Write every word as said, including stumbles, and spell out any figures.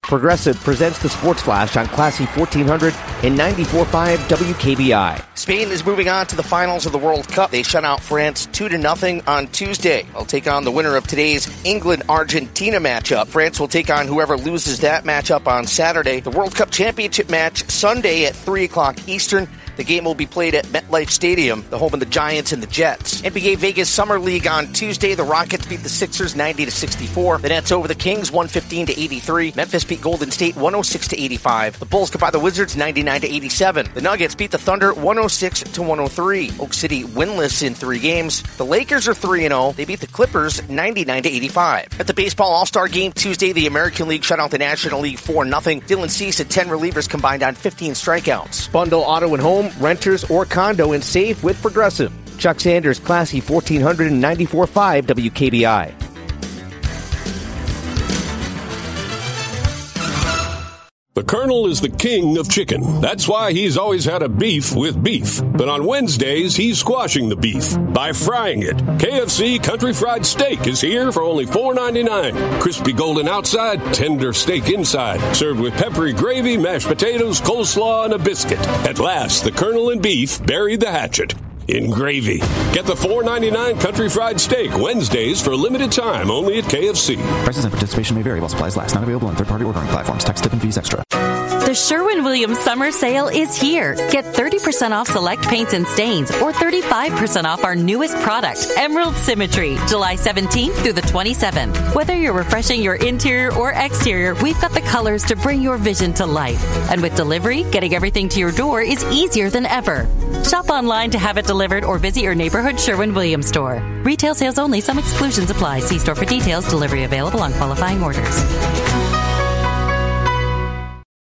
Progressive presents the Sports Flash on Classy fourteen hundred and ninety-four point five W K B I. Spain is moving on to the finals of the World Cup. They shut out France two to nothing on Tuesday. They'll take on the winner of today's England-Argentina matchup. France will take on whoever loses that matchup on Saturday. The World Cup Championship match Sunday at three o'clock Eastern. The game will be played at MetLife Stadium, the home of the Giants and the Jets. N B A Vegas Summer League on Tuesday. The Rockets beat the Sixers ninety to sixty-four. The Nets over the Kings one fifteen to eighty-three. Memphis beat Golden State one oh six to eighty-five. The Bulls got by the Wizards ninety-nine to eighty-seven. The Nuggets beat the Thunder one oh six to one oh three. Oak City winless in three games. The Lakers are three and oh. They beat the Clippers ninety-nine to eighty-five. At the Baseball All-Star Game Tuesday, the American League shut out the National League four nothing. Dylan Cease and ten relievers combined on fifteen strikeouts. Bundle auto and home, renters or condo, and save with Progressive. Chuck Sanders, Classy fourteen hundred and ninety-four point five W K B I. The Colonel is the king of chicken. That's why he's always had a beef with beef. But on Wednesdays, he's squashing the beef by frying it. K F C Country Fried Steak is here for only four ninety-nine. Crispy golden outside, tender steak inside. Served with peppery gravy, mashed potatoes, coleslaw, and a biscuit. At last, the Colonel and beef buried the hatchet in gravy. Get the four ninety-nine Country Fried Steak Wednesdays for a limited time only at K F C. Prices and participation may vary while supplies last. Not available on third-party ordering platforms. Tax, tip, and fees extra. The Sherwin-Williams Summer Sale is here. Get thirty percent off select paints and stains or thirty-five percent off our newest product, Emerald Symmetry, July seventeenth through the twenty-seventh. Whether you're refreshing your interior or exterior, we've got the colors to bring your vision to life. And with delivery, getting everything to your door is easier than ever. Shop online to have it delivered or visit your neighborhood Sherwin-Williams store. Retail sales only. Some exclusions apply. See store for details. Delivery available on qualifying orders.